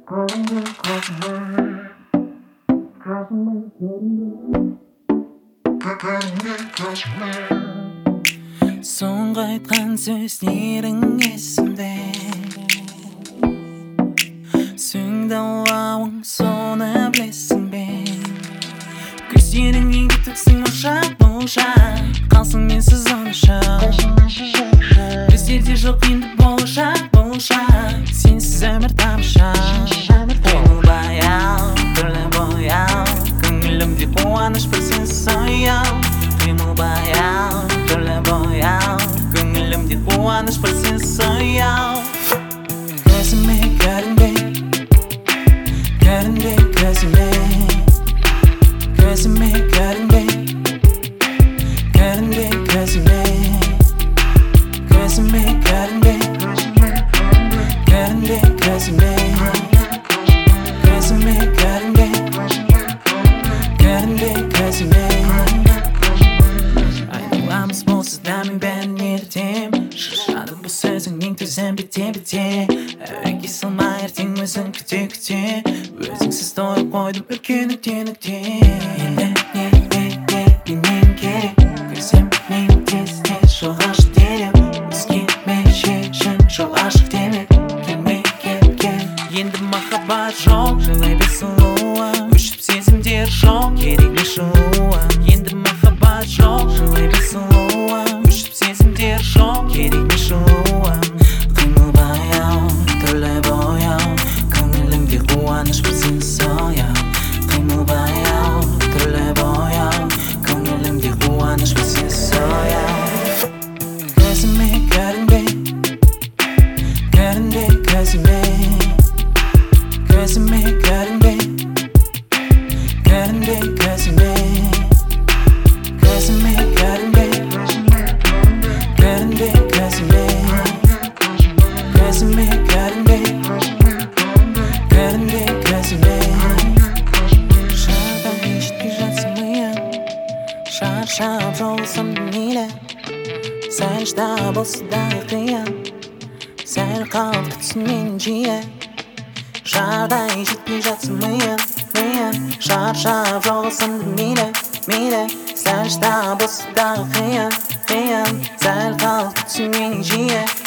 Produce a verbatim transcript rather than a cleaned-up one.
Соңғы айтқан сөздерің есімде, сөңді ауың соны білесің бе? Көздеріңнен кетіпсің ұшақ ұшақ, қалсың менсіз онша. Біздерде жоқ енді болашақ болашақ, сенсіз өмір тамаша. Көңіл баяу, түрлі бояу, көңілімде қуаныш бір сенсіз ояу. Көңіл баяу, түрлі бояу, көңілімде қуаныш бір сенсіз ояу. Көзіме көрінбе, көрінбе көзіме, көзіме көрінбе, көрінбе көзіме, көзіме көрінбе, көрінбе көзіме, көзіме көрінбе, көрінбе көзіме. Айтуамыз болса да мен бәрін ертем, шаршадым бұл сөзіңнен төзім бете-бете. Әуреге салмай ертең өзің күте-күте, өзіңсіз тойып қойдым үркеніп-тенікте. Енді не не не менен керек, көзімнен тез-тез жол ашық дереу. Өзгерме шешім жол ашық деме, келме кел кел. Енді махаббат жоқ, жылай бер сұлуым, өшіп сезімдер жоқ, керек ме шуым. Енді махаббат жоқ, жылай бер сұлуым, өшіп сезімдер жоқ, керек ме шуым. Қимыл баяу, түрлі бояу, көңілімде қуаныш бір сенсіз ояу. Қимыл баяу, түрлі бояу, көңілімде қуаныш бір сенсіз ояу. Көзіме көрінбе, көрінбе көзіме, көзіме көрінбе, көрінбе көзіме, көзіме көрінбе, көрінбе көзіме, көзіме көрінбе, көрінбе көзіме. Шардай жетпей жатсам миым, шаршап жолсам мейлі, сәл шыда болса да қиын, сәл қалып күтсін мен жиі. Шардай жетпей жатсам миым, миым, шаршап жолсам мейлі, мейлі, сәл шыда болса да қиын, қиын, сәл қалып күтсін мен жиі.